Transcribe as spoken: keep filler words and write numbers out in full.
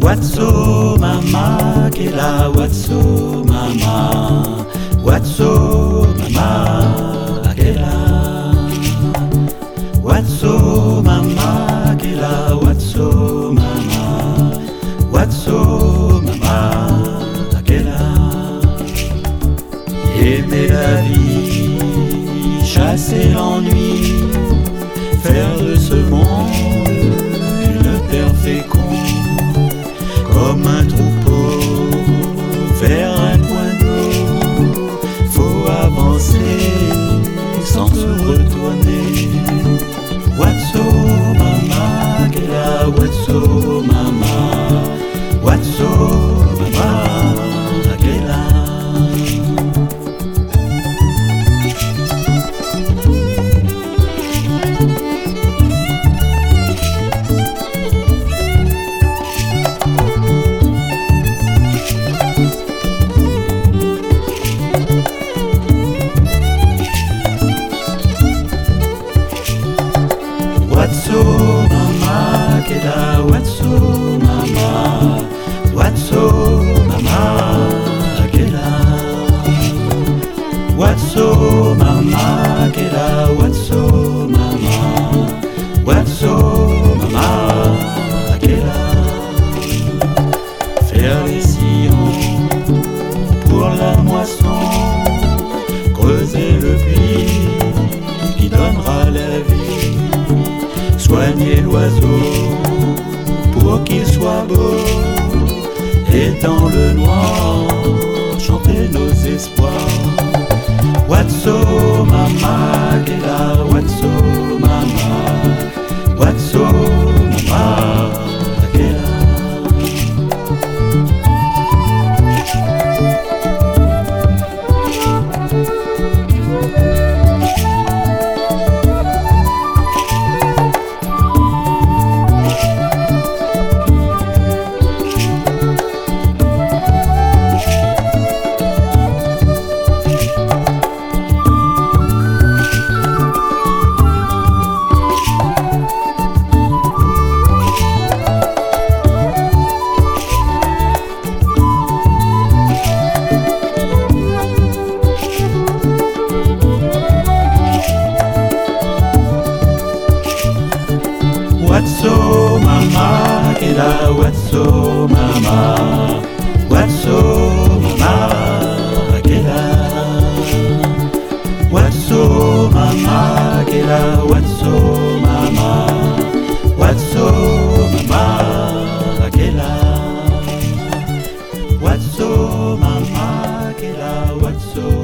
Watso mama kela watso mama, watso mama kela, watso mama kela watso mama, watso mama kela. Aimer la vie, chasser l'ennui, faire de ce monde une terre féconde. Comme un troupeau vers un point d'eau, faut avancer sans se retourner. Watso mama kela watso mama, watso mama kela. Watso mama kela watso mama, watso mama kela, watso mama kela watso mama, watso mama kela. Faire les sillons pour la moisson, creuser le puits qui donnera la vie, soigner l'oiseau pour qu'il soit beau, et dans le noir chanter nos espoirs. Watso mama kela watso mama, watso mama kela. Watso mama kela watso mama, watso mama kela, watso mama kela watso mama, watso mama kela, watso mama kela watso